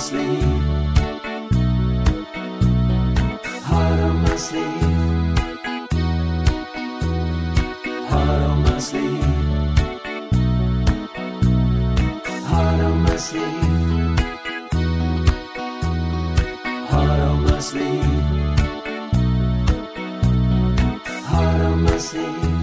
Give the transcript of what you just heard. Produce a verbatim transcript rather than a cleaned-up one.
sleeve, heart on my sleeve, heart on my sleeve, heart on my sleeve, heart on my sleeve, heart on my sleeve.